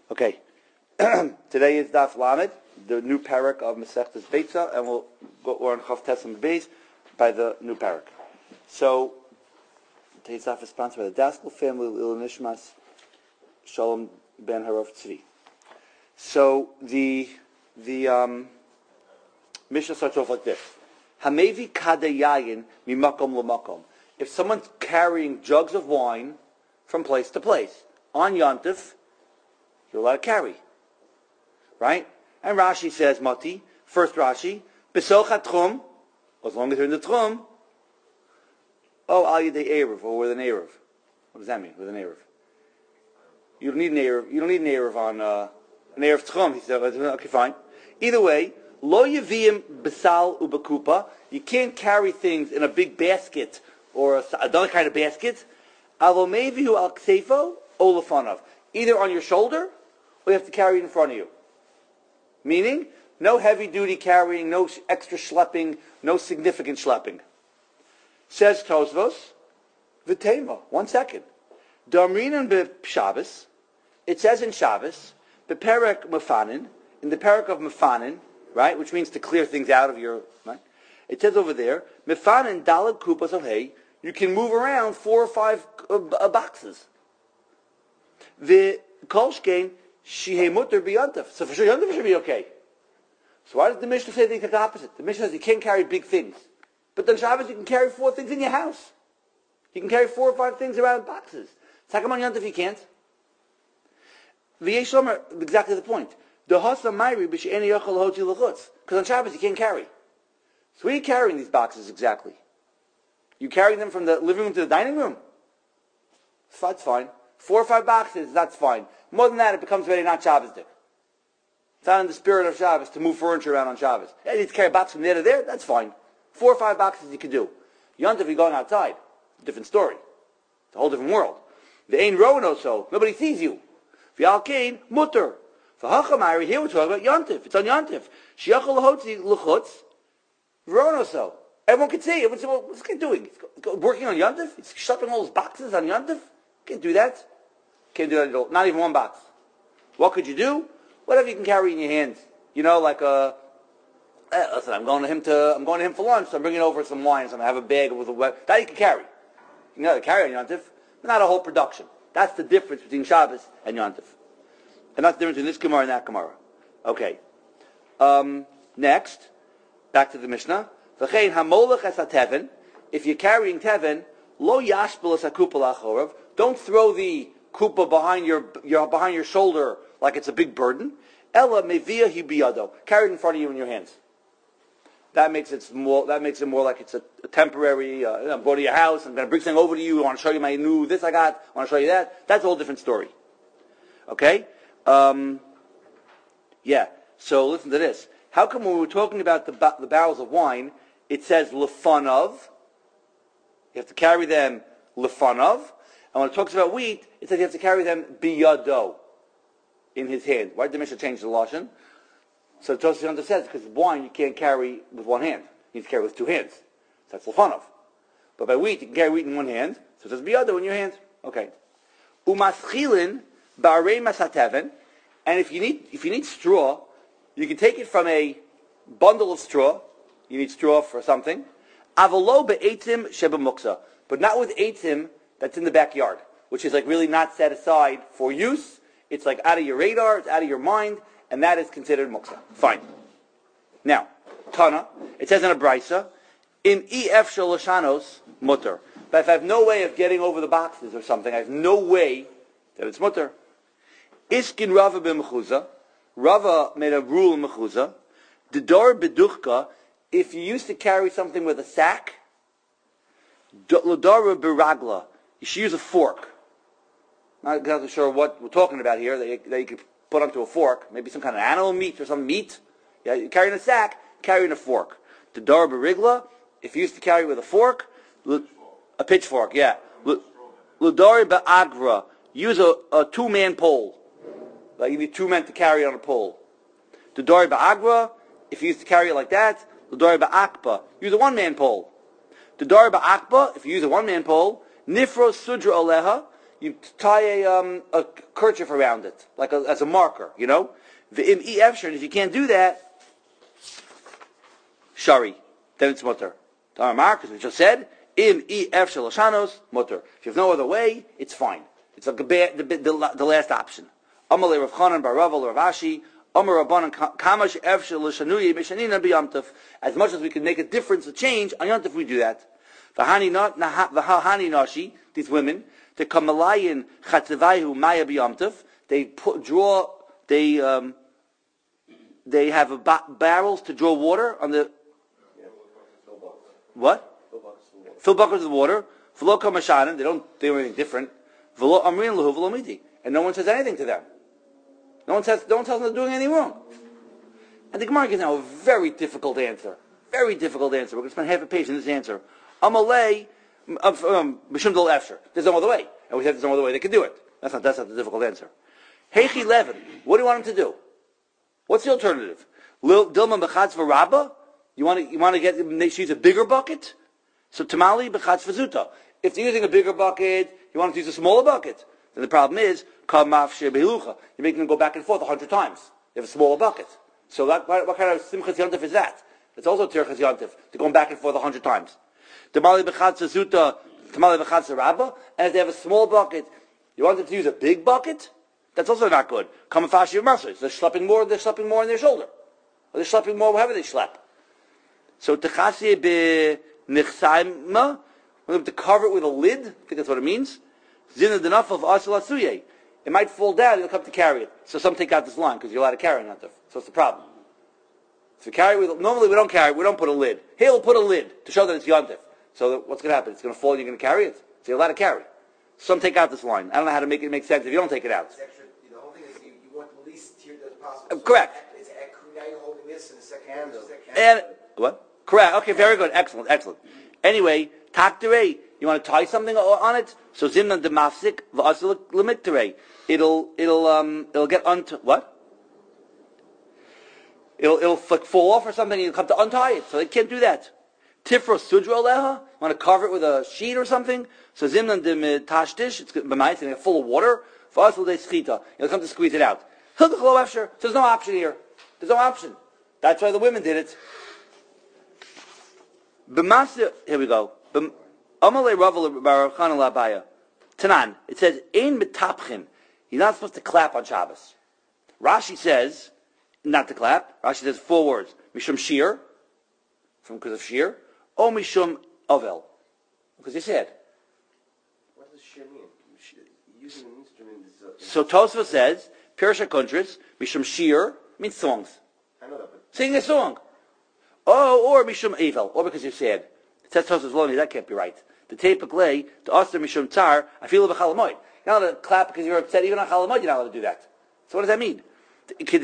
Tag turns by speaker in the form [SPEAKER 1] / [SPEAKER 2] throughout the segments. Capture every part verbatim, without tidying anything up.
[SPEAKER 1] Okay, today is Daf Lamed, the new parak of Masechtas Beitza, and we'll go we're on Chav Tesam Beis by the new parak. So today's Daf is sponsored by the Daskal family, Il Nishmas Shalom Ben Harov Tzvi. So the the um, Mishnah starts off like this: Hamevi Kadayayin mimakom lamakom. If someone's carrying jugs of wine from place to place on Yontif, you're allowed to carry, right? And Rashi says, Mati, first Rashi, B'socha Tchum, as long as you're in the Tchum, oh, Al Yidei Erev, or with an Erev. What does that mean, with an Erev? You don't need an Erev, you don't need an Erev on, uh, an Erev Tchum, he said, okay, fine. Either way, Lo Yaviyim B'sal U'Bakupa, you can't carry things in a big basket, or a, another kind of basket, Alo Mevihu Al Ksefo, Olafanov, either on your shoulder, or you have to carry it in front of you. Meaning, no heavy-duty carrying, no extra schlepping, no significant schlepping. Says Tosvos, V'tema, one second. Damrinan b'Shabbos, it says in Shabbos, b'perek mefanin, in the perek of mefanin, right, which means to clear things out of your, right? It says over there, mefanin dalad kupas of hay, you can move around four or five uh, boxes. The kolshkein, Shihei mutter b'yontif. So for sure, yontif should be okay. So why does the Mishnah say the exact opposite? The Mishnah says you can't carry big things. But on Shabbos you can carry four things in your house. You can carry four or five things around boxes. So how come on yontif you can't? V'yesh omer, exactly the point. Because on Shabbos you can't carry. So where are you carrying these boxes exactly? You carrying them from the living room to the dining room? That's fine. Four or five boxes, that's fine. More than that, it becomes very not Shabbos-dik. It's not in the spirit of Shabbos to move furniture around on Shabbos. Yeah, you need to carry a box from there to there, that's fine. Four or five boxes you can do. Yontif, you're going outside. Different story. It's a whole different world. The Ein Rowan so. Nobody sees you. V'al Kain, mutter. For Hachamari, here we're talking about Yontif. It's on Yontif. Shiachol lahotzi l'chutz. Rowan so. Everyone can see. Everyone says, well, what's this guy doing? He's working on Yontif? He's shoving all those boxes on Yontif? Can't do that. Can't do that at all. Not even one box. What could you do? Whatever you can carry in your hands. You know, like a. Eh, listen, I'm going to him to. I'm going to him for lunch. So I'm bringing over some wine. So I have a bag with a wet. That you can carry. You know, carry on Yontif, but not a whole production. That's the difference between Shabbos and Yontif, and that's the difference between this Gemara and that Gemara. Okay. Um, next, back to the Mishnah. V'chein hamolech es hateven. If you're carrying teven, lo yashbel es hakupa lachorav. Don't throw the kupa behind your, your behind your shoulder like it's a big burden. Ella mevia hibiyado. Carry it in front of you in your hands. That makes it more. That makes it more like it's a, a temporary. Uh, I'm going to your house. I'm going to bring something over to you. I want to show you my new this I got. I want to show you that. That's a whole different story. Okay. Um, yeah. So listen to this. How come when we're talking about the the barrels of wine, it says lefanov? You have to carry them lefanov. And when it talks about wheat, it says you have to carry them biyado, in his hand. Why did the Mishnah change the lashon? So the Tosfos says because wine you can't carry with one hand; you need to carry with two hands. So that's lefanov. But by wheat you can carry wheat in one hand, so it says biyado in your hand. Okay. Umaschilin ba'arei masateven, and if you need if you need straw, you can take it from a bundle of straw. You need straw for something. Avalo be'etzim shebamuksa, but not with eitzim that's in the backyard, which is like really not set aside for use. It's like out of your radar, it's out of your mind, and that is considered muksa. Fine. Now, Tana, it says in a brisa, im ef shalashanos mutter. But if I have no way of getting over the boxes or something, I have no way that it's mutter. Iskin Rava b'mechuza. Rava made a rule in mechuza. Dedor beduchka. If you used to carry something with a sack, Ladara biragla. You should use a fork. Not exactly sure what we're talking about here. That you, that you could put onto a fork. Maybe some kind of animal meat or some meat. Yeah, you carry in a sack, carry in a fork. The dar barigla, if you used to carry with a fork, a pitchfork, yeah. Ludari ba'agra, use a, a two-man pole. Like you need two men to carry on a pole. The dari ba'agra, if you used to carry it like that, Ludari ba'akba, use a one-man pole. The dar ba'akba, if you use a one-man pole, Nifro sudra aleha, you tie a, um, a kerchief around it, like a, as a marker, you know? V'im i efshar, if you can't do that, shari, then it's mutter. Tamar, because we just said, im i efshar l'shanos, mutter. If you have no other way, it's fine. It's like a ba- the, the, the last option. Amalei Rav Chanan bar Rav Rav Ashi, Amar Rabbanan kamash efshar l'shanuyi b'shanina b'yamtov. As much as we can make a difference, a change, on Yom Tov we do that. V'hani nashi, these women, the kamalayin chatzevayhu maya b'yamtov, they put, draw, they um, they have a ba- barrels to draw water on the,
[SPEAKER 2] yeah,
[SPEAKER 1] what? Fill buckets with water. V'lo kamashanan, they don't do anything different. V'lo amrin lahu v'lo midi, and no one says anything to them. No one says, no one tells them they're doing anything wrong. And the Gemara gives now a very difficult answer. Very difficult answer. We're going to spend half a page in this answer. Amalei, um, Mishum Dol Efsher. There's no other way. And we said there's no other way they can do it. That's not, that's not the difficult answer. Heichi Levin. What do you want him to do? What's the alternative? Lil Dilma Bechatz Varabba? You want to, you want to get, she use a bigger bucket? So Tamali Bechatz Vazuta. If they're using a bigger bucket, you want them to use a smaller bucket. Then the problem is, you're making them go back and forth a hundred times. You have a smaller bucket. So that, what, what kind of Simchas Yontif is that? It's also Tirchas Yontif. They're going back and forth a hundred times. Tamali Bechatz Zuta, Tamali Bechatz Rabba, and if they have a small bucket, you want them to use a big bucket? That's also not good. Kamafashi Masers. They're schlepping more, they're schlepping more in their shoulder. Or they're schlepping more wherever they schlep. So Techasi be Nichsaima, to cover it with a lid, I think that's what it means. Zina denaf of asal asuye. It might fall down, you'll come to carry it. So some take out this line, because you're allowed to carry it. So it's the problem. So carry with, normally we don't carry, we don't put a lid. Here we'll put a lid to show that it's yontif. So that what's going to happen? It's going to fall and you're going to carry it. So you're allowed to carry. Some take out this line. I don't know how to make it make sense if you don't take it out.
[SPEAKER 2] It's extra, the whole thing is you, you want the least tiered as possible.
[SPEAKER 1] Uh, correct.
[SPEAKER 2] It's, now you're holding this in the second hand.
[SPEAKER 1] And, what? Correct. Okay, very good. Excellent, excellent. Anyway, takterei, you want to tie something on it? So zimna demafsik v'asel lemikterei. It'll, it'll, um, it'll get unto, what? It'll, it'll fall off or something and you'll come to untie it. So they can't do that. Tifra sudra leha, want to cover it with a sheet or something? So zimna demtashtish, it's going to get full of water. V'asel de schita, you'll come to squeeze it out. Hilchachlo efsher, so there's no option here. There's no option. That's why the women did it. B'masir, here we go. Amalei Rav Baruch Hanan Labaya. Tanan. It says, Ein metapchin. You're not supposed to clap on Shabbos. Rashi says, not to clap. Rashi says four words. Mishum shir, from because of shir. O mishum avel, because you said.
[SPEAKER 2] What does shir mean? Using an instrument is... Uh,
[SPEAKER 1] so Tosfos says, Pirsha Kuntris, mishum shir, means songs.
[SPEAKER 2] I know that, but...
[SPEAKER 1] Sing a song. Oh, or mishum avel, or because you're sad. It says Tosfos Loni, that can't be right. The tape clay to Oster mishum tzar, I feel of a chalamoid. You're not allowed to clap because you're upset. Even on chalamoid, you're not allowed to do that. So what does that mean? The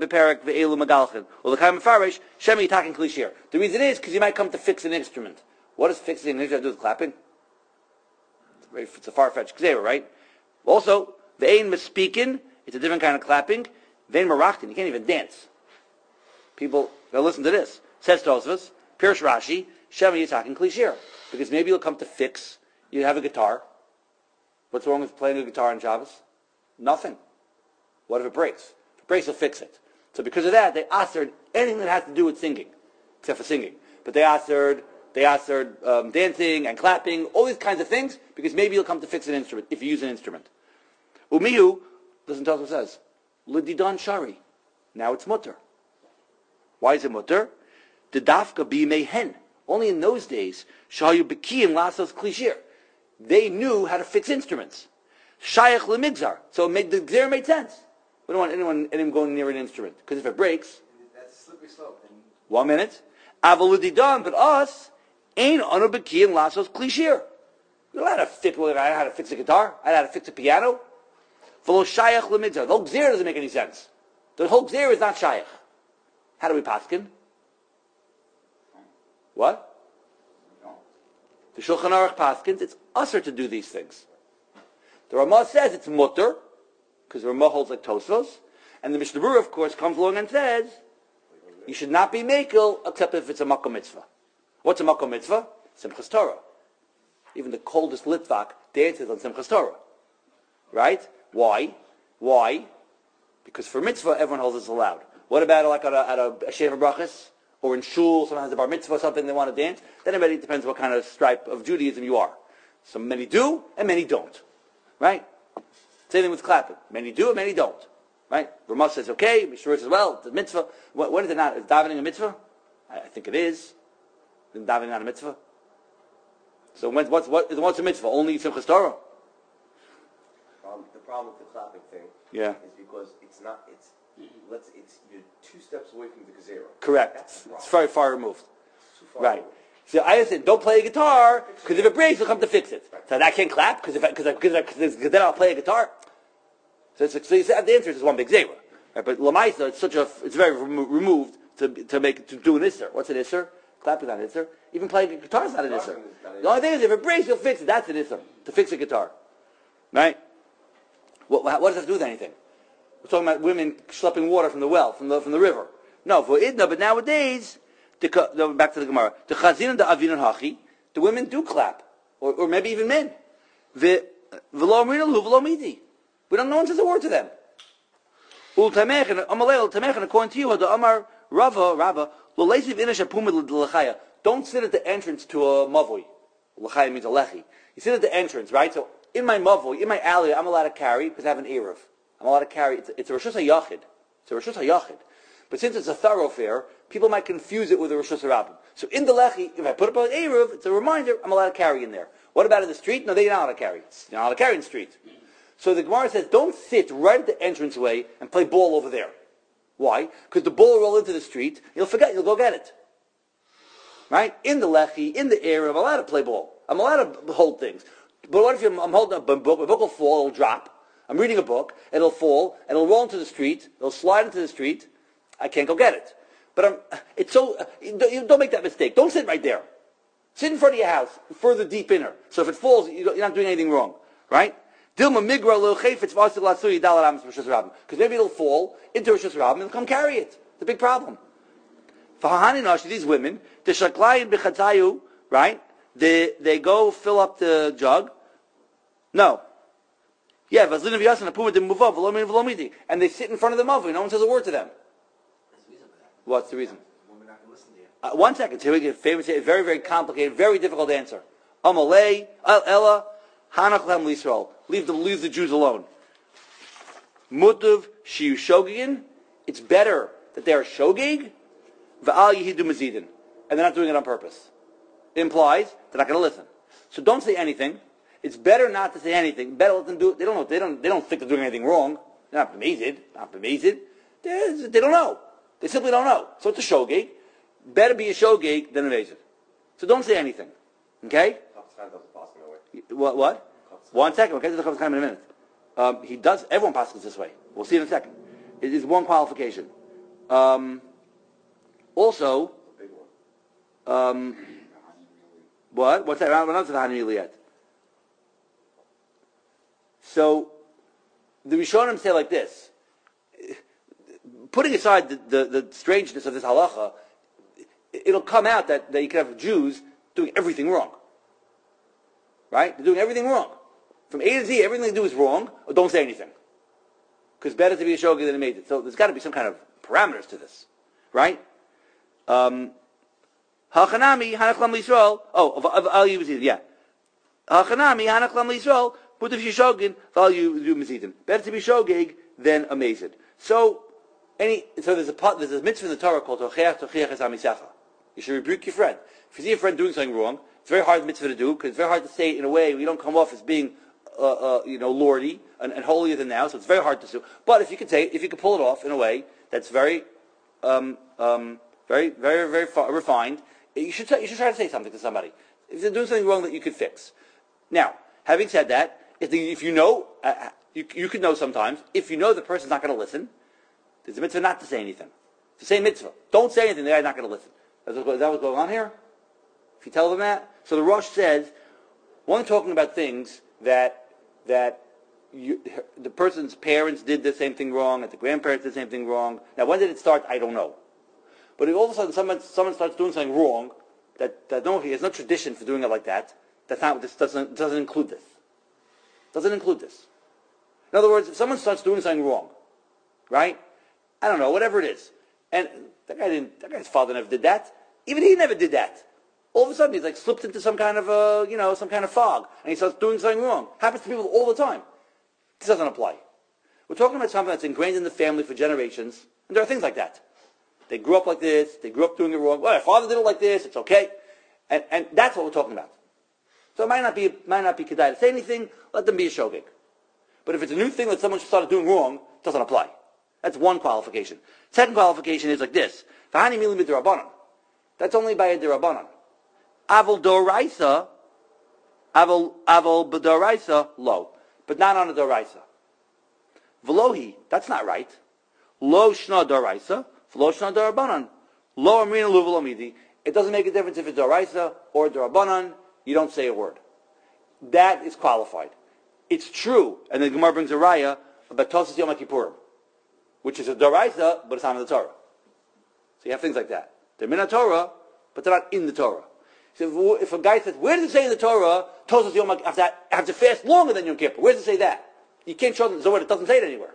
[SPEAKER 1] reason is because you might come to fix an instrument. What does fixing an instrument have to do with clapping? It's, very, it's a far-fetched gzera, right? Also, the ein mispeaking, it's a different kind of clapping. Vein marachtin, you can't even dance. People, now listen to this. Says Tosfos, Pirush Rashi, Shema Yitzhakin Klishir. Because maybe you'll come to fix, you have a guitar. What's wrong with playing a guitar on Shabbos? Nothing. What if it breaks? If it breaks, you'll fix it. So because of that, they authored anything that has to do with singing, except for singing. But they authored, they authored um, dancing and clapping, all these kinds of things, because maybe you'll come to fix an instrument, if you use an instrument. Umihu, listen to what it says, L'didan shari. Now it's mutter. Why is it mutter? The dafka be mehen. Only in those days, shayu bekiyim lasos klishir. They knew how to fix instruments. Shayach lemigzar. So it made, the gzer made sense. We don't want anyone, anyone going near an instrument. Because if it breaks...
[SPEAKER 2] That's a slippery slope.
[SPEAKER 1] One minute. Avaludidan, but us, ain't anu bekiyim lasos klishir. You know how to fix, well, I know how to fix a guitar. I know how to fix a piano. V'lo shayach lemigzar. The whole gzer doesn't make any sense. The whole gzer is not shayach. How do we paskin? What? The Shulchan Aruch paskins, it's usher to do these things. The Ramah says it's mutter, because the Ramah holds like Tosfos, and the Mishnah Berurah, of course, comes along and says, you should not be mekel except if it's a makom mitzvah. What's a makom mitzvah? Simchas Torah. Even the coldest Litvak dances on Simchas Torah. right? Why? Why? Because for mitzvah, everyone holds it's allowed. What about like at a, at a, a Sheva Brachas? Or in shul, someone has a bar mitzvah or something, they want to dance? Then it depends what kind of stripe of Judaism you are. So many do, and many don't. Right? Same thing with clapping. Many do, and many don't. Right? Ramah says okay, Mishra says, well, it's a mitzvah. What, what is it not? Is davening a mitzvah? I, I think it is. Is davening not a mitzvah? So when, what's, what, what's a mitzvah? Only Simchas Torah?
[SPEAKER 2] Um, the problem with the clapping thing
[SPEAKER 1] yeah.
[SPEAKER 2] is because it's not, it's, let's, it's, you're two steps away from the Gezerah.
[SPEAKER 1] Correct. It's, it's very far removed.
[SPEAKER 2] Too far
[SPEAKER 1] right.
[SPEAKER 2] removed.
[SPEAKER 1] So I said, don't play a guitar, because if it breaks, you'll come to fix it. Right. So I can't clap, because then I'll play a guitar. So, it's, so you say, the answer is one big zera. Right? But Lamaisa, it's such a, it's very remo- removed to to make to do an isser. What's an isser? Clapping is not an isser. Even playing a guitar is not an isser. The only thing is, if it breaks, you'll fix it. That's an isser. To fix a guitar. Right? What, what does that have to do with anything? We're talking about women schlepping water from the well, from the from the river. No, for idna, but nowadays, the, no, back to the Gemara. The chazin and the avin and hachi, the women do clap, or, or maybe even men. The v'lo amrinu hu v'lo midi. We don't. No one says a word to them. Ul tamech and amalei tamech and according to you, the Amar Rava Rava lo leisiv inash apumid l'lechaya. Don't sit at the entrance to a mavui. L'chaya means a lechi. You sit at the entrance, right? So in my mavui, in my alley, I'm allowed to carry because I have an eruv. I'm allowed to carry. It's, it's a Rishus HaYachid. It's a Rishus HaYachid. But since it's a thoroughfare, people might confuse it with a Rishus HaRabbim. So in the Lechi, if I put up an Eruv, it's a reminder, I'm allowed to carry in there. What about in the street? No, they're not allowed to carry. You're not allowed to carry in the street. So the Gemara says, don't sit right at the entranceway and play ball over there. Why? Because the ball will roll into the street, you'll forget, you'll go get it. Right? In the Lechi, in the Eruv, I'm allowed to play ball. I'm allowed to hold things. But what if I'm, I'm holding a book, my book will fall, it'll drop. I'm reading a book, and it'll fall, and it'll roll into the street, it'll slide into the street, I can't go get it. But I'm, it's so, uh, you don't make that mistake. Don't sit right there. Sit in front of your house, further deep in her. So if it falls, you're not doing anything wrong. Right? Dilma migra lo chayfetz v'asik latsui dal aramis b'Rishus HaRabbim. Because maybe it'll fall into Rishus HaRabbim and they'll come carry it. It's a big problem. Fahahani nashi, these women, the shaklayin b'chatzayu, right? They, they go fill up the jug. No. Yeah, and they sit in front of the mavui. No one says a word to them. What's the reason? Uh, one second. Here we get famous, very, very complicated, very difficult answer. Amalei, Ella, Hanach Lem L'Yisrael. Leave the leave the Jews alone. Mutav Shiu Shogigin. It's better that they are shogig. V'al Yehidu Mazidin, and they're not doing it on purpose. It implies they're not going to listen. So don't say anything. It's better not to say anything. Better let them do it. They don't know. They don't. They don't think they're doing anything wrong. They're not amazed. Not amazed. They they don't know. They simply don't know. So it's a shogig. Better be a shogig than amazed. So don't say anything. Okay? What? What? One second. We'll get to the Chofetz Chaim in a minute. Um, he does. Everyone passes this way. We'll see in a second. It is one qualification. Um, also, um, what? What's that? We're not to the Hanimili yet. So, the Rishonim say like this. Putting aside the, the, the strangeness of this halacha, it'll come out that, that you can have Jews doing everything wrong. Right? They're doing everything wrong. From A to Z, everything they do is wrong, or don't say anything. Because better to be a shogeg than a made it. So there's got to be some kind of parameters to this. Right? Um, Hachanami, Hanachlam L'Yisrael. Oh, of Al Yibazid, yeah. Hachanami, Hanachlam L'Yisrael. Put if you shogeg, Val you Mazidin. Better to be shogeg than amazed. So, any so there's a there's a mitzvah in the Torah called Tocheach Tocheach Es Amisecha. You should rebuke your friend. If you see a friend doing something wrong, it's very hard mitzvah to do because it's very hard to say it in a way where you don't come off as being uh, uh, you know lordy and, and holier than thou. So it's very hard to do. But if you could say if you could pull it off in a way that's very um, um, very very very fa- refined, you should say, you should try to say something to somebody if they're doing something wrong that you could fix. Now, having said that. If, the, if you know, uh, you, you could know sometimes, if you know the person's not going to listen, there's a mitzvah not to say anything. It's the same mitzvah. Don't say anything, the guy's not going to listen. Is that what's going on here? If you tell them that? So the Rosh says, one talking about things that that you, the person's parents did the same thing wrong, that the grandparents did the same thing wrong. Now when did it start? I don't know. But if all of a sudden someone, someone starts doing something wrong, that, that no, there's no tradition for doing it like that, that's not, this doesn't, doesn't include this. Doesn't include this. In other words, if someone starts doing something wrong, right? I don't know, whatever it is. And that guy didn't, that guy's father never did that. Even he never did that. All of a sudden, he's like slipped into some kind of, uh, you know, some kind of fog, and he starts doing something wrong. Happens to people all the time. This doesn't apply. We're talking about something that's ingrained in the family for generations, and there are things like that. They grew up like this, they grew up doing it wrong. Well, their father did it like this, it's okay. And, and that's what we're talking about. So it might not be, might not be kedai to say anything, let them be a shogeg. But if it's a new thing that someone started doing wrong, it doesn't apply. That's one qualification. Second qualification is like this. V'hani milim b'derabanan. That's only by a derabanan. Aval doraisa, aval, aval b'doraisa, lo. But not on a doraisa. V'lohi, that's not right. Lo shna doraisa, v'lo shna derabanan. Lo amrina lu v'lo midi. It doesn't make a difference if it's doraisa or derabanan. You don't say a word. That is qualified. It's true, and the Gemara brings a raya about Tosas Yom Kippurim, which is a doraisa, but it's not in the Torah. So you have things like that. They're min Torah, but they're not in the Torah. So if, if a guy says, where does it say in the Torah, Tosas Yom Kippur, I have to fast longer than Yom Kippur? Where does it say that? You can't show them the Zohar, it doesn't say it anywhere.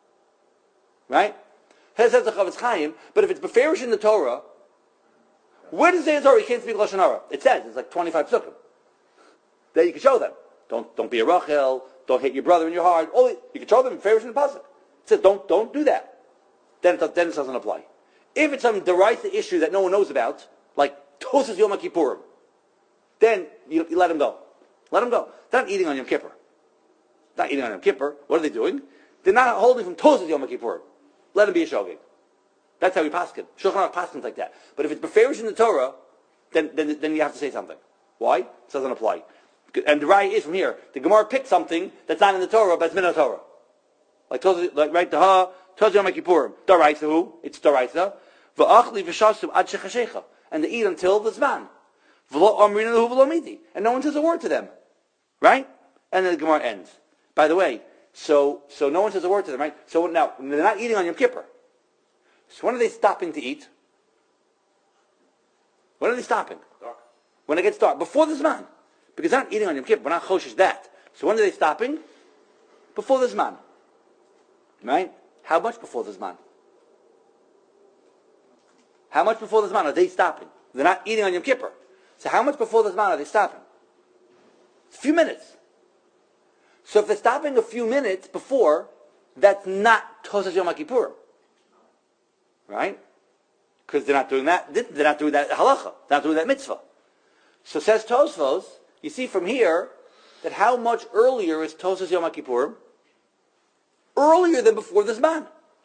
[SPEAKER 1] Right? Says the Chavetz Chaim, but if it's beferish in the Torah, where does it say in the Torah you can't speak Lashon Hara? It says, it's like twenty-five psukim. Then you can show them. Don't don't be a Rachel, don't hate your brother in your heart. All, you can show them beferish in the Pasuk. It says, don't, don't do that. Then it, then it doesn't apply. If it's some derisa issue that no one knows about, like Tosas Yom Kippurim, then you, you let them go. Let them go. They're not eating on Yom Kippur. They're not eating on Yom Kippur. What are they doing? They're not holding from Tosas Yom Kippurim. Let them be a shogeg. That's how we paskin. Shulchan Aruch paskins like that. But if it's beferish in the Torah, then, then then you have to say something. Why? It doesn't apply. And the raya is from here. The Gemara picked something that's not in the Torah, but it's min Torah. Like, like right, the ha, Tosas Yom Kippurim. Daraisa who? It's daraisa. V'achli v'shasum ad shechashecha. And they eat until the zman. V'lo amrina lahu v'lo midi. And no one says a word to them. Right? And then the Gemara ends. By the way, so so no one says a word to them, right? So now, they're not eating on Yom Kippur. So when are they stopping to eat? When are they stopping?
[SPEAKER 2] Dark.
[SPEAKER 1] When it gets dark. Before the zman. Because they're not eating on Yom Kippur. We're not choshish that. So when are they stopping? Before the zman. Right? How much before the zman? How much before the zman are they stopping? They're not eating on Yom Kippur. So how much before the zman are they stopping? A few minutes. So if they're stopping a few minutes before, that's not Tosas Yom Kippurim. Right? Because they're not doing that. They're not doing that halacha. They're not doing that mitzvah. So says Tosfos, you see from here that how much earlier is Tosas Yom Kippurim? Earlier than before the zman.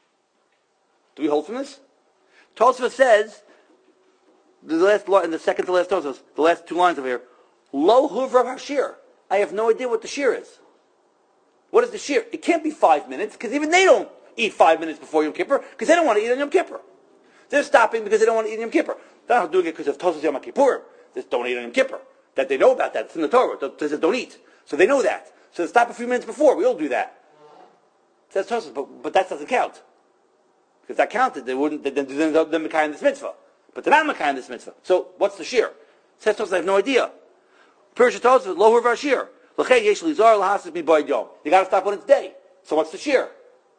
[SPEAKER 1] Do we hold from this? Tosfos says, the last in the second to last Tosfos, the last two lines over here, Lo huvrav hashir. I have no idea what the shir is. What is the shir? It can't be five minutes, because even they don't eat five minutes before Yom Kippur, because they don't want to eat on Yom Kippur. They're stopping because they don't want to eat on Yom Kippur. They're not doing it because of Tosas Yom Kippur. They just don't eat on Yom Kippur. That they know about that. It's in the Torah. They says don't eat. So they know that. So they stop a few minutes before. We all do that. Says Tosas, but, but that doesn't count. If that counted, they wouldn't, then they're Mekayim this mitzvah. But they're not Mekayim this mitzvah. So what's the shir? Says Tosas, I have no idea. Pirsha Tosas, Lo huvrav hashir. You got to stop when it's day. So what's the shir?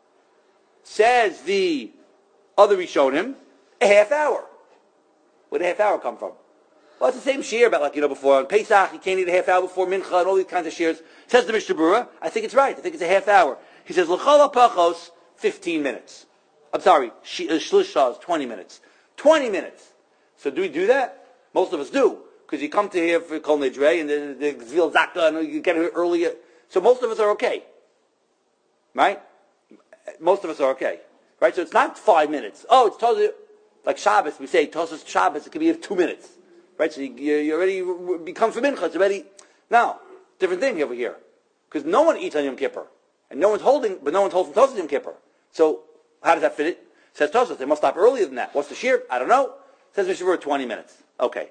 [SPEAKER 1] Says the other Rishonim, a half hour. Where did a half hour come from? Well, it's the same shir about like, you know, before on Pesach, you can't eat a half hour before Mincha and all these kinds of shirs. Says the Mishnah Berurah, I think it's right. I think it's a half hour. He says, L'chol ha'pachos, fifteen minutes. I'm sorry, Shlish Shah twenty minutes. twenty minutes. So do we do that? Most of us do. Because you come to here for Kol Nidrei and the, the Zvil Zaka and you get here earlier. So most of us are okay. Right? Most of us are okay. Right? So it's not five minutes. Oh, it's totally, like Shabbos, we say, Tosas Shabbos, it could be two minutes. Right? So you, you already become for Mincha, it's already, now, different thing over here. Because no one eats on Yom Kippur. And no one's holding, but no one's holding Tosas Yom Kippur. So, how does that fit it? Says Tosas, they must stop earlier than that. What's the shir? I don't know. Says Mishnah Berurah, twenty minutes. Okay.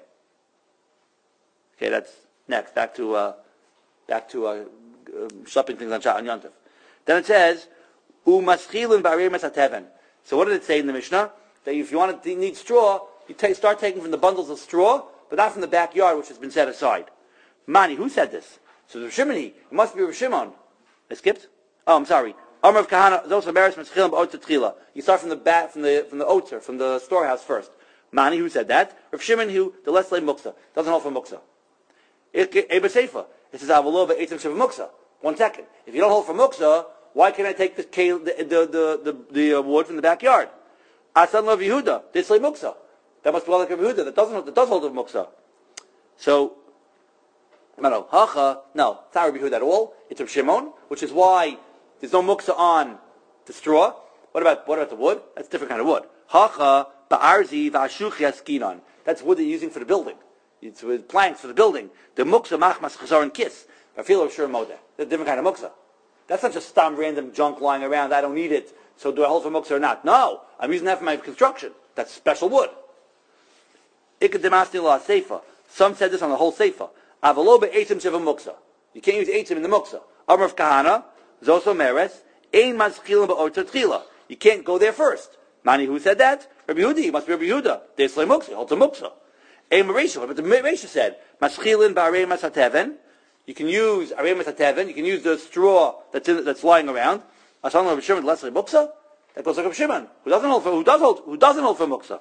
[SPEAKER 1] Okay, that's next. Back to, uh, back to, uh, uh shopping things on, on Yontif. Then it says, Umaschilin b'arei mesateven. So what did it say in the Mishnah? That if you want to need straw, you t- start taking from the bundles of straw, but not from the backyard, which has been set aside. Mani, who said this? So the Shimoni, it must be Rav Shimon. I skipped? Oh, I'm sorry. Amar of Kahana is also Maris Maschilim B'Otzer Tchila. You start from the bat, from the from the Otzer, from the storehouse first. Mani, who said that? Rav Shimon, who the Leslie Muksa doesn't hold for Muksa. Eber Seifa. It says Avalova Eitzim Shiva Muksa. One second. If you don't hold for Muksa, why can't I take the the the the, the, the uh, wood from the backyard? Asan Rav Yehuda. Dislei Muksa. That must be like Rav Yehuda. That doesn't that does hold of Muksa. So. No, no, Hacha, no, it's not Rabbi Yehuda at all. It's Rav Shimon, which is why there's no muksa on the straw. What about what about the wood? That's a different kind of wood. Hacha ba'arzi v'ashuchi askinon. That's wood that you're using for the building. It's with planks for the building. The muksa machmas chazar and kiss. I feel of sure modeh. That's a different kind of muksa. That's not just some random junk lying around. I don't need it. So do I hold for muksa or not? No, I'm using that for my construction. That's special wood. Ikademasti la seifa. Some said this on the whole seifa. Avaloba eitzim sheva muksa. You can't use eitzim in the muksa. Amar of Kahana, Zoso Meres, Ein maschilim ba'otzer tchila. You can't go there first. Mani, who said that? Rabbi Yehuda. Must be Rabbi Yehuda. There's slay muksa. Holds a muksa. Ein Marisha. But the Marisha said, Maschilin ba'arei masateven. You can use arei masateven. You can use the straw that's in, that's lying around. Asan Rabbi Shimon less slay muksa. That goes like Rabbi Shimon, who doesn't hold for who does hold who doesn't hold for muksa.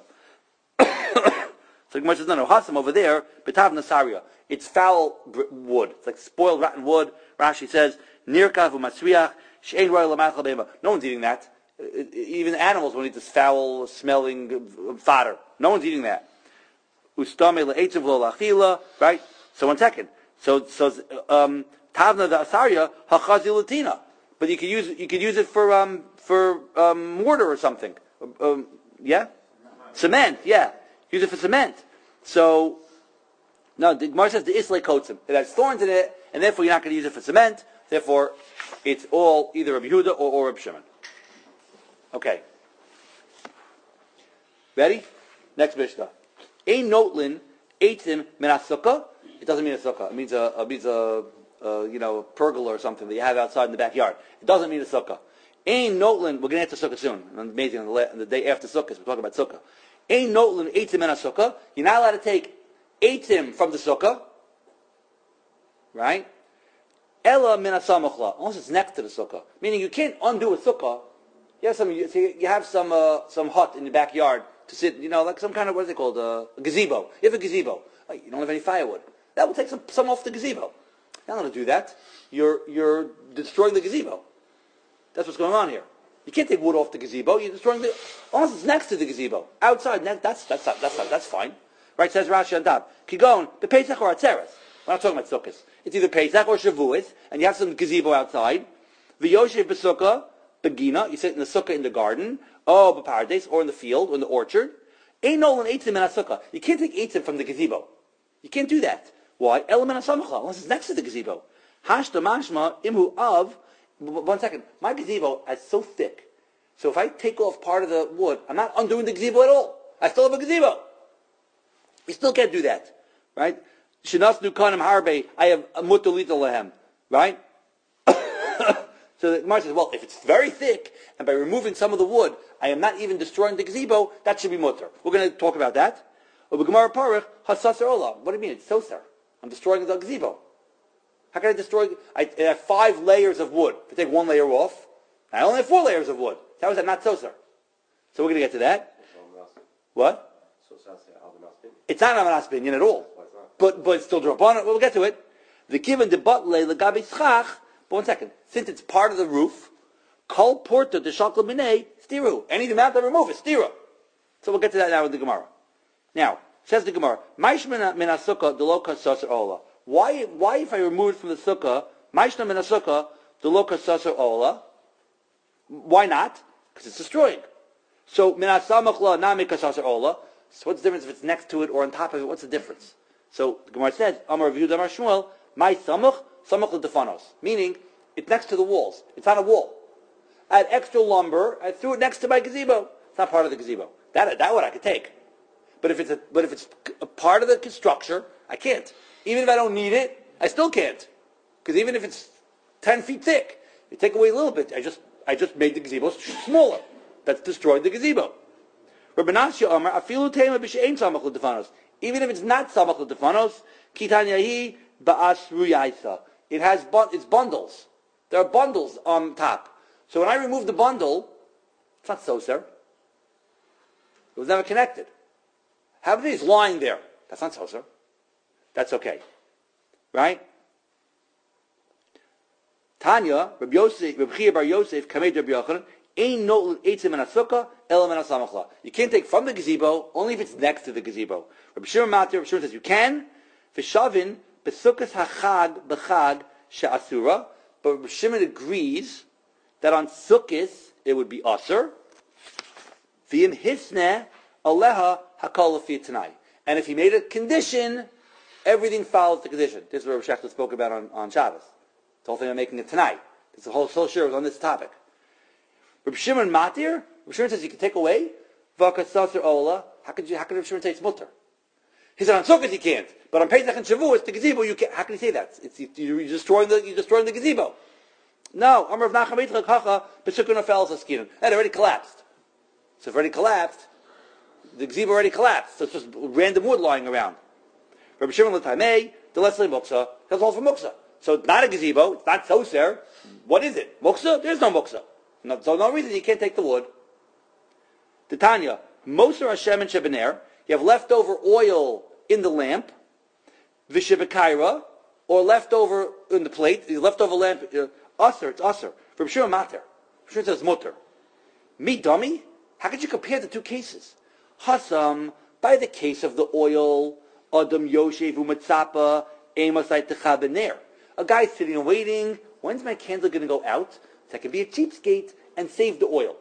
[SPEAKER 1] So Gemara says, no, no, Hasam over there, Betav Nasaria. It's foul wood. It's like spoiled, rotten wood. Rashi says, Nirkav u'masriach, she'ein roy l'machal be'ema. No one's eating that. Even animals won't eat this foul-smelling fodder. No one's eating that. Ustame le'etziv lo lachila, right? So one second. So, so, um, Tavna the Asaria, hachazi latina. But you could use, you could use it for, um, for, um, mortar or something. Um, yeah? Cement, yeah. Use it for cement. So, no, the Gemara says the Islay coats him. It has thorns in it, and therefore you're not going to use it for cement. Therefore, it's all either Rabbi Yehuda or, or Rabbi Shimon. Okay. Ready? Next Mishnah. Ein notlin eitzim min sukkah. It doesn't mean a sukkah. It means a, it means a, a, you know, a pergola or something that you have outside in the backyard. It doesn't mean a sukkah. Ein notlin, we're going to get to sukkah soon. Amazing, on the, on the day after sukkah, we're talking about sukkah. Ein notlin eitzim min sukkah. You're not allowed to take eitzim from the sukkah, right? Ella min asamachla, unless it's next to the sukkah. Meaning you can't undo a sukkah. You have some, you, you have some, uh, some hut in the backyard to sit, you know, like some kind of, what is it called, uh, a gazebo. You have a gazebo. Oh, you don't have any firewood. That will take some, some off the gazebo. You're not going to do that. You're, you're destroying the gazebo. That's what's going on here. You can't take wood off the gazebo. You're destroying the, unless it's next to the gazebo. Outside, that's, that's, that's, that's, that's fine. Right, says Rashi on top. Kigon, the Pesach or Atzeres. We're not talking about sukkahs. It's either Pesach or Shavuos, and you have some gazebo outside. V'yoshev b'sukkah, begina, you sit in the sukkah in the garden, or b'paradise, or in the field, or in the orchard. Ain't no one eitzim in a sukkah. You can't take eitzim from the gazebo. You can't do that. Why? Element asamachla, unless it's next to the gazebo. Hashta mashma imhu av. One second. My gazebo is so thick. So if I take off part of the wood, I'm not undoing the gazebo at all. I still have a gazebo. You still can't do that, right? Shinas nukanim harbe. I have a mutulita lehem, right? So the Gemara says, well, if it's very thick, and by removing some of the wood, I am not even destroying the gazebo, that should be mutter. We're going to talk about that. What do you mean? It's soser. I'm destroying the gazebo. How can I destroy? I, I have five layers of wood. If I take one layer off, I only have four layers of wood. How is that not soser? So we're going to get to that. What? It's not Amanas Binyan at all. But but it's still drop on it. We'll get to it. The given the butle legabe schach. But one second. Since it's part of the roof, kol porta de shakla minei stiru. Any amount I remove is stiru. So we'll get to that now with the Gemara. Now says the Gemara, Maishna min asukah deloka saser ola. Why why if I remove it from the sukkah, Maishna min asukah deloka saser ola? Why not? Because it's destroying. So min asamachla na mikasaser ola. So what's the difference if it's next to it or on top of it? What's the difference? So the Gemara says, Amar Rav Yehuda Amar Shmuel, my samach, samach l'defanos. Meaning, it's next to the walls. It's on a wall. I had extra lumber, I threw it next to my gazebo. It's not part of the gazebo. That, that one I could take. But if it's a, but if it's a part of the structure, I can't. Even if I don't need it, I still can't. Because even if it's ten feet thick, you take away a little bit, I just, I just made the gazebo smaller. That's destroyed the gazebo. Rabbi Nasya Amar, afilu tema b'she'ein samach l'defanos. Even if it's not samach l'defanos, kitanyahi ba'as ruyaisa. It has, it's bundles. There are bundles on top. So when I remove the bundle, it's not soser. It was never connected. How about these lying there? That's not soser. That's okay. Right? Tanya, Rabbi Yosef, Rabbi Chia bar Yosef, Kamei Rabbi Yochanan, Ein no eitzim and asukah, elam and asamachla. You can't take from the gazebo only if it's next to the gazebo. Rabbi Shimon Matir, Rabbi Shimon says you can. V'shavin besukas hachag b'chag she'asura, but Rabbi Shimon agrees that on sukkis it would be aser. V'im hisneh aleha hakol lefi tanai. And if he made a condition, everything follows the condition. This is what Rabbi Shechter spoke about on, on Shabbos. The whole thing I'm making it tonight. This whole whole shir was on this topic. Rabbi Shimon Matir, Rabbi Shimon says you can take away vakas saser ola. How could you? How could Rabbi Shimon say it's mutter? He said on Sukkot you can't, but on Pesach and Shavuos the gazebo you can't. How can he say that? It's you, you're destroying the you're destroying the gazebo. No, Amar of Nacham Yitzchak Hacha B'Sukkot Nafel Saskinim. It already collapsed. So if it already collapsed, the gazebo already collapsed. So it's just random wood lying around. Rabbi Shimon L'Tamei the Leslie Muksa. That's all for Muksa. So it's not a gazebo. It's not soser. What is it? Muksa? There's no Muksa. No, so no reason you can't take the wood. Titania, Moser Hashem and Shebener, you have leftover oil in the lamp, Vishibakaira, or leftover in the plate, the leftover lamp, uh, Usser, it's Usser. From Shimon Mater. Shimon says Mutter. Me dummy? How could you compare the two cases? Hasam, by the case of the oil, Adam Yoshev Umatzapa, Amosai Techabener. A guy's sitting and waiting, when's my candle going to go out? So I can be a cheapskate and save the oil.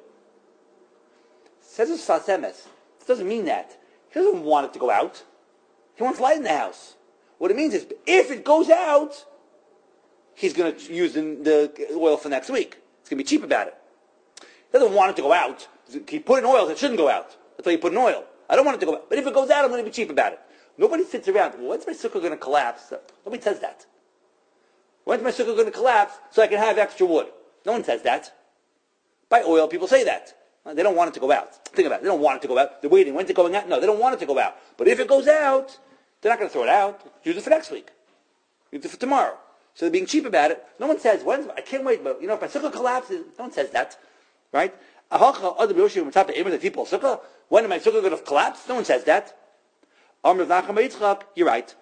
[SPEAKER 1] Says it's Sasemes. It doesn't mean that. He doesn't want it to go out. He wants light in the house. What it means is, if it goes out, he's going to use the oil for next week. It's going to be cheap about it. He doesn't want it to go out. He put in oil, it shouldn't go out. That's why he put in oil. I don't want it to go out. But if it goes out, I'm going to be cheap about it. Nobody sits around, when's my sukkah going to collapse? Nobody says that. When's my sukkah going to collapse so I can have extra wood? No one says that. By oil, people say that. They don't want it to go out. Think about it. They don't want it to go out. They're waiting. When's it going out? No, they don't want it to go out. But if it goes out, they're not going to throw it out. Use it for next week. Use it for tomorrow. So they're being cheap about it. No one says, when's, I can't wait, but you know, if my sukkah collapses, no one says that. Right? When am I sukkah going to collapse? No one says that. You're right.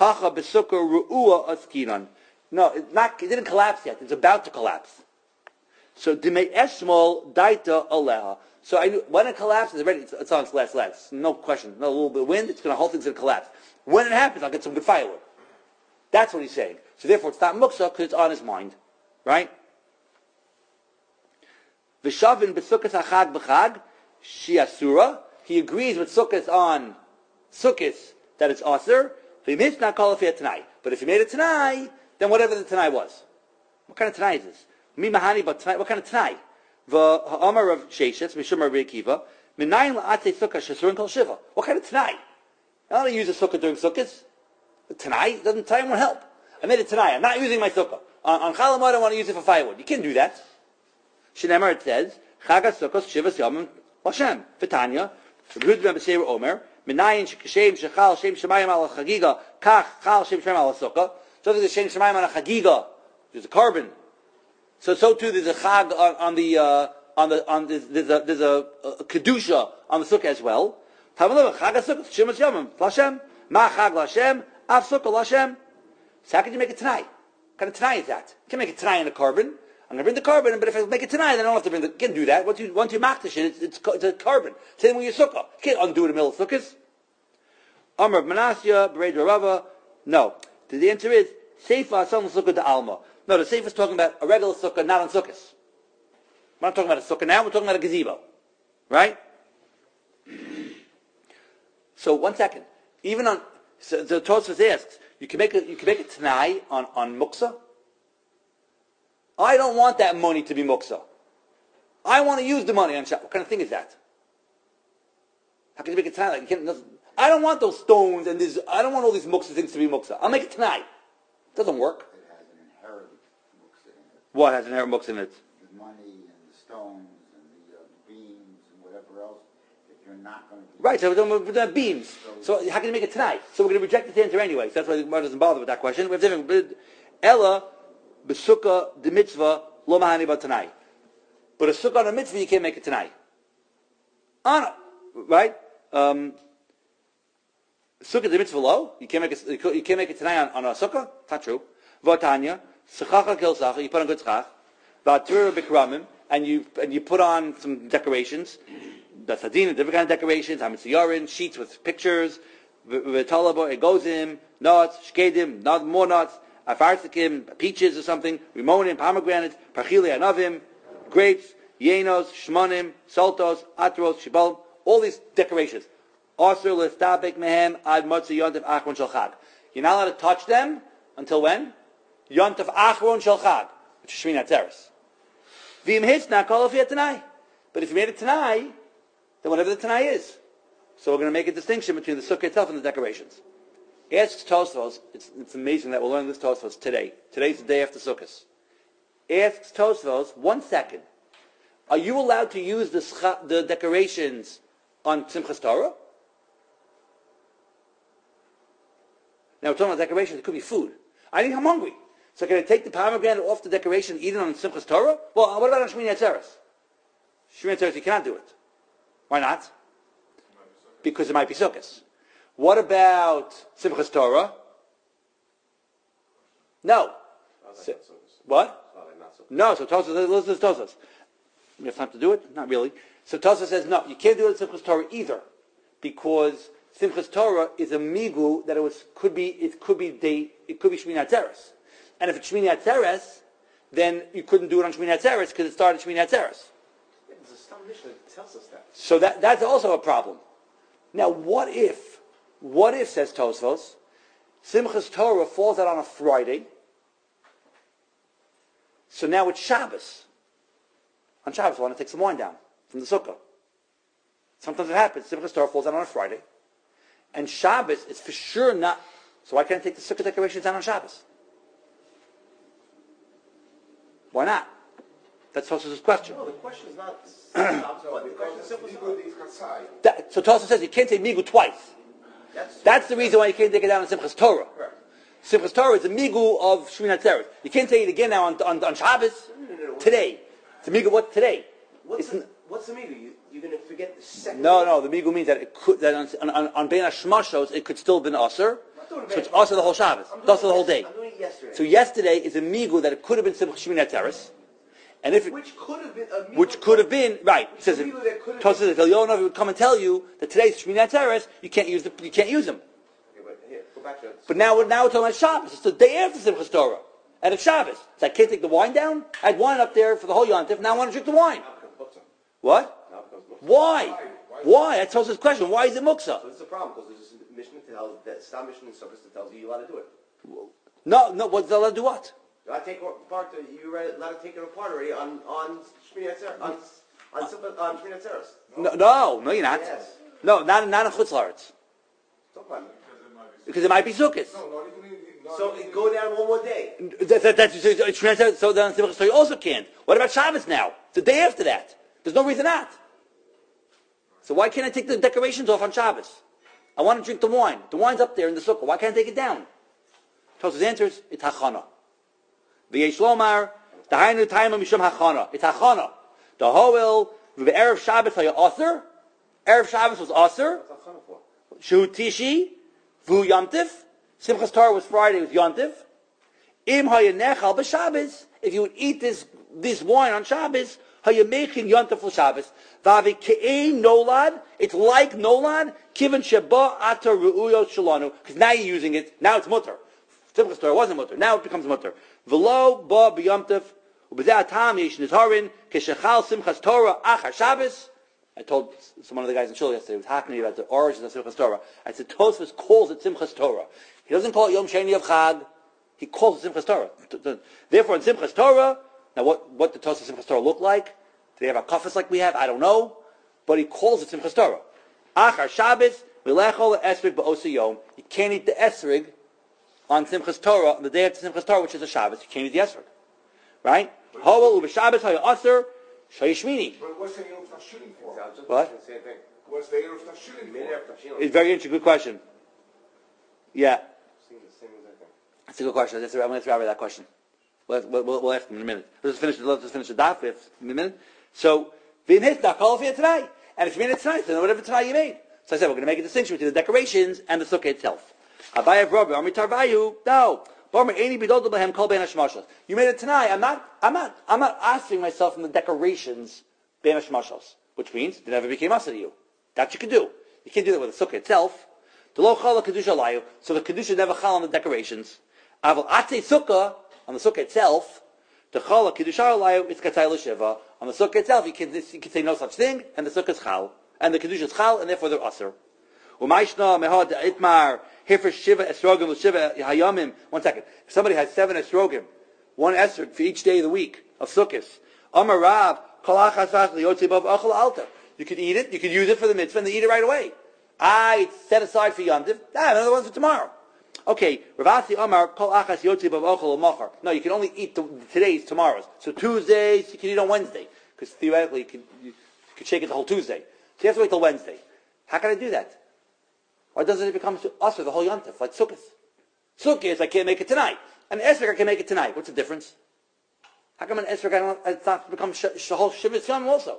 [SPEAKER 1] No, it's not, it didn't collapse yet. It's about to collapse. So dimei esmol daita aleha. So I knew, when it collapses, it's ready. It's, it's on its last legs. No question. No little bit of wind. It's going to whole thing's going to collapse. When it happens, I'll get some good firewood. That's what he's saying. So therefore, it's not muksa because it's on his mind, right? V'shavin b'sukkos hachag b'chag shiasura. He agrees with sukkos on sukkos that it's aser. V'mitz not call it tonight. But if he made it tonight, then whatever the tonight was. What kind of tonight is this? Mi mahani, but tonight, what kind of tonight? The Amar of Sheshes, Mishum Rabbi Akiva, Minayin la'atei sukkah shesurin kol shiva. What kind of tonight? I don't use a sukkah during sukkahs. Tonight doesn't tonight won't help. I made it tonight. I'm not using my sukkah. On, on Chalamot, I want to use it for firewood. You can't do that. Shneimar, it says, Chagas sukkos shivas yomim l'Hashem. V'tanya, Rabbi Yehuda ben Beseira Omer, Minayin shekashem shechal shem shemayim al chagiga kach chal shem shemayim al sukkah. So there's a shem shemayim al chagiga. There's a carbon. So so too there's a chag on, on the uh, on the on this, there's a there's a, a kedusha on the sukkah as well. Chag sukkah shemas yomim l'Hashem ma chag l'Hashem av sukkah l'Hashem. So how can you make it tonight? What kind of tonight is that? You can't make it tonight in the carbon. I'm going to bring the carbon, but if I make it tonight, then I don't have to bring the. You can't do that. Once you once you makdish it, it's, it's it's a carbon. Same with your sukkah. You can't undo it in the middle of sukkahs. Amar of Manasya, Bered Rava. No. The answer is seifa asam sukkah de alma. No, the seifa is talking about a regular sukkah, not on sukkahs. We're not talking about a sukkah now. We're talking about a gazebo, right? So one second. Even on so the Tosfos asks, you can make it. You can make it tonight on on muksa. I don't want that money to be muksa. I want to use the money on Shabbat. What kind of thing is that? How can you make it tonight? Like you can't, I don't want those stones and this. I don't want all these muksa things to be muksa. I'll make it tonight. It doesn't work.
[SPEAKER 3] It has an inherent muksa in it.
[SPEAKER 1] What has an inherent muksa in it?
[SPEAKER 3] The money and the stones and the uh, beams and whatever else that you're not going to.
[SPEAKER 1] Right. So we're talking about beams. So how can you make it tonight? So we're going to reject this answer anyway. So that's why the Gemara doesn't bother with that question. We have different. Ella. B'sukkah the mitzvah lo mahani b'tanai. But a sukkah on a mitzvah you can't make it tonight. On it, right? Um, sukkah the mitzvah lo you can't make it. You can't make it tonight on, on a sukkah. It's not true. V'atanya sechacha kil sacha you put on good schach. V'atur b'kramim and you and you put on some decorations. The sadina, different kind of decorations. Hamitziyarin, sheets with pictures. V'talabo egozim, nuts, shkedim, not more nuts. Afarsikim, peaches or something. Rimonim, pomegranates, parchili anavim, grapes, yenos, shmonim, saltos, atros, shibal. All these decorations. Asur listabek mehem ad motzi yontif achron shel chag. You're not allowed to touch them until when? Yontif achron shel chag, which is Shmini Atzeres. V'im hitzna kol of tanai. But if you made it tanai, then whatever the tanai is. So we're going to make a distinction between the sukkah itself and the decorations. Asks Tosfos, it's, it's amazing that we'll learn this Tosfos today. Today's the day after Sukkot. Asks Tosfos, one second, are you allowed to use the, scha- the decorations on Simchas Torah? Now we're talking about decorations, it could be food. I think I'm hungry. So can I take the pomegranate off the decoration and eat it on Simchas Torah? Well, what about on Shmini Atzeres? Shmini Atzeres, you cannot do it. Why not? Because it might be Sukkot. What about Simchas Torah? No. Si- what? No, so Tosfos, listen to Tosfos. We have time to do it? Not really. So Tosfos says, no, you can't do it in Simchas Torah either. Because Simchas Torah is a migu that it was could be it could be day it could be Shmini Atzeres. And if it's Shmini Atzeres, then you couldn't do it on Shmini Atzeres because it started Shmini Atzeres.
[SPEAKER 2] Yeah, there's a Stam Mishnah that tells us that.
[SPEAKER 1] So that that's also a problem. Now what if What if, says Tosfos, Simchas Torah falls out on a Friday, so now it's Shabbos. On Shabbos, I want to take some wine down from the sukkah. Sometimes it happens, Simchas Torah falls out on a Friday, and Shabbos is for sure not, so why can't I take the sukkah decorations down on Shabbos? Why not? That's Tosfos' question.
[SPEAKER 2] No, the question is not Shabbos, but the question is simple.
[SPEAKER 1] That, so Tosfos says you can't say migu twice.
[SPEAKER 2] That's,
[SPEAKER 1] That's the reason why you can't take it down on Simchas Torah.
[SPEAKER 2] Correct.
[SPEAKER 1] Simchas Torah is a migu of Shmini Atzeres. You can't take it again now on, on, on Shabbos.
[SPEAKER 2] No, no, no.
[SPEAKER 1] Today. It's a migu what today?
[SPEAKER 2] What's
[SPEAKER 1] It's
[SPEAKER 2] the,
[SPEAKER 1] n-
[SPEAKER 2] what's the meaning? You, you're going to forget the second.
[SPEAKER 1] no, no. The migu means that it could that on on, on, on Bein Hashmashos it could still have been Aser. So it's Aser the whole Shabbos.
[SPEAKER 2] I'm
[SPEAKER 1] It's
[SPEAKER 2] doing
[SPEAKER 1] Aser the whole day.
[SPEAKER 2] I'm doing it yesterday.
[SPEAKER 1] So yesterday is a migu that it could have been Simchas Shmini Atzeres, and if it,
[SPEAKER 2] which could have been a
[SPEAKER 1] which could have been right. He says
[SPEAKER 2] a migu that could have
[SPEAKER 1] Tosfos says Elionov would come and tell you that today's Shmini Atzeres you can't use the you can't use them.
[SPEAKER 2] Okay, but here, go back to it.
[SPEAKER 1] But now we're now we're talking about Shabbos. It's the day after Simchas Torah. And it's Shabbos. So I can't take the wine down? I had wine up there for the whole Yontif, now I want to drink the wine.
[SPEAKER 2] Now it becomes muktzah.
[SPEAKER 1] What?
[SPEAKER 2] Now it becomes muktzah.
[SPEAKER 1] Why? Why? That's Tosfos' question. Why is it muksa?
[SPEAKER 2] So this is a problem because there's a Mishnah that tells that Stam Mishnah in Sukkot that tells you you're allowed to do it.
[SPEAKER 1] No, no, what's allowed to do what?
[SPEAKER 2] You're allowed to take it apart. You're allowed to take it apart already on on Shmini Atzeres on on, Simcha- on Shmini Atzeres.
[SPEAKER 1] No, no, no you're not.
[SPEAKER 2] Yes.
[SPEAKER 1] No, not, not in Chutz La'aretz.
[SPEAKER 2] Don't mind.
[SPEAKER 1] Because it might be Sukkot.
[SPEAKER 2] So it go down one more day.
[SPEAKER 1] That, that, that's, so, so then Simchas Torah also can't. What about Shabbos now? The day after that. There's no reason not. So why can't I take the decorations off on Shabbos? I want to drink the wine. The wine's up there in the sukkah. Why can't I take it down? Tosfos answers, it's hachana. V'yesh lomar, dahainu taima mishum hachana. It's hachana. The hoel, v'erev Shabbos haya aser. Erev Shabbos was aser.
[SPEAKER 2] What's that chana for?
[SPEAKER 1] Shu tishi, v'u yomtiv. Simchas Torah was Friday, was yomtiv. Im haya nechal b'Shabbos. If you would eat this, this wine on Shabbos, haya mechin yomtiv for Shabbos. Vavi ke'ein nolad. It's like nolad. Kiven sheba ata ru'uyot shalanu. Because now you're using it. Now it's mutter. Simchas Torah wasn't mutter. Now it becomes mutter. V'lo ba b'yomtiv. U'b'zeh atam yesh nizharin. Keshechal Simchas Torah achar Shabbos. I told some one of the guys in Shul yesterday, was talking to me about the origins of Simchas Torah. I said, Tosfos calls it Simchas Torah. He doesn't call it Yom Sheni of Chag. He calls it Simchas Torah. Therefore, in Simchas Torah, now what, what did Tosfos Simchas Torah look like? Do they have a kafas like we have? I don't know. But he calls it Simchas Torah. Achar Shabbos, milechol esrig ba'osi yom. You can't eat the esrig on Simchas Torah, on the day after Simchas Torah, which is a Shabbos. You can't eat the esrig. Right? Hovel u'b'Shabbos haya aser, shayishmini.
[SPEAKER 4] But what's the Erev Tashilin for?
[SPEAKER 2] I was just
[SPEAKER 1] What?
[SPEAKER 2] saying the same thing.
[SPEAKER 4] What's the Erev Tashilin
[SPEAKER 2] You made
[SPEAKER 4] for?
[SPEAKER 2] it after Tashilin.
[SPEAKER 1] It's very interesting. Good question. Yeah.
[SPEAKER 2] Seeing the same exact thing.
[SPEAKER 1] That's a good question. That's, I'm going to answer Rabbi that question. We'll, we'll, we'll ask him in a minute. Let's finish. Let's just finish the daf in a minute. So, v'im hitna kol for tonight, and if you made it tonight, then whatever tonight you made. So I said we're going to make a distinction between the decorations and the sukkah itself. Abaye Rabbi Amri Tarvayu. No, you made it tonight. I'm not. I'm not. I'm not asking myself from the decorations, ben hashmashos, which means they never became asa to you. That you can do. You can't do that with the sukkah itself. So the kedusha never chal on the decorations. Aval atze sukkah on the sukkah itself. The chala kedusha alayu it's katzai l'shiva. On the sukkah itself, you can you can say no such thing, and the sukkah is chal, and the kedusha is chal, and therefore they're aser. Umayshna mehad itmar here for shiva esrogim l'shiva hayamim. One second. If somebody has seven esrogim, one esrog for each day of the week of sukkahs. Amar Rav kolachas v'ach liyotzi bav achol alta. You could eat it. You could use it for the mitzvah, and they eat it right away. Ah, it's set aside for Yom Tov. Ah, another one's for tomorrow. Okay, Ravasi Amar Kol Achas Yotzi Bav Ochel Machar. No, you can only eat the, today's, tomorrow's. So Tuesdays you can eat on Wednesday, because theoretically you can you, you could shake it the whole Tuesday. So you have to wait till Wednesday. How can I do that? Why doesn't it become us for the whole Yom Tov like Sukkot? Sukkot I can't make it tonight, and Esrog I can make it tonight. What's the difference? How come an Esrog I don't? It's not become Shahol Shivas Yom also?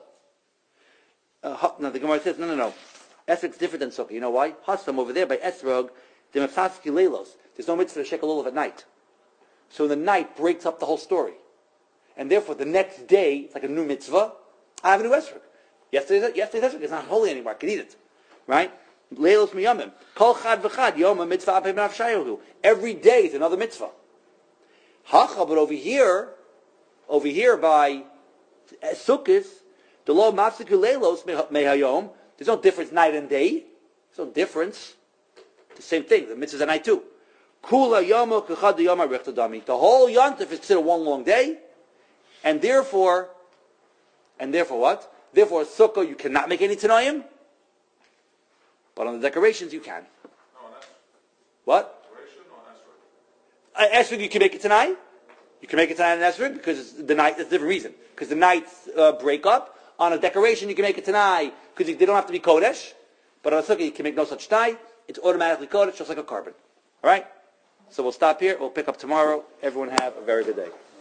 [SPEAKER 1] Uh, no, the Gemara says no, no, no. Esrog's different than Sukkah. You know why? Hasam over there by Esrog, the Mepsaski Leilos. There's no mitzvah to shake a lulav at night. So the night breaks up the whole story. And therefore, the next day, it's like a new mitzvah. I have a new Esrog. Yesterday's, yesterday's Esrog is not holy anymore. I can eat it. Right? Leilos miyamim. Kol chad v'chad. Yom mitzvah apei b'naf shayohu. Every day is another mitzvah. Hacha, but over here, over here by Sukkot, the law of Mafsiku Leilos mehayom, there's no difference night and day. There's no difference. The same thing. The mitzvahs at night too. Kula yomo kechad yoma rechtadami. The whole yontif is considered one long day, and therefore, and therefore what? Therefore, a sukkah you cannot make any tanoim, but on the decorations you can.
[SPEAKER 4] No, an
[SPEAKER 1] what?
[SPEAKER 4] Decoration or an esrog?
[SPEAKER 1] An esrog you can make it tonight. You can make it tonight an esrog because it's the night. That's a different reason. Because the nights uh, break up. On a decoration, you can make it tonight because they don't have to be kodesh. But on a sukkah, you can make no such tie. It's automatically kodesh, just like a carbon. All right? So we'll stop here. We'll pick up tomorrow. Everyone have a very good day.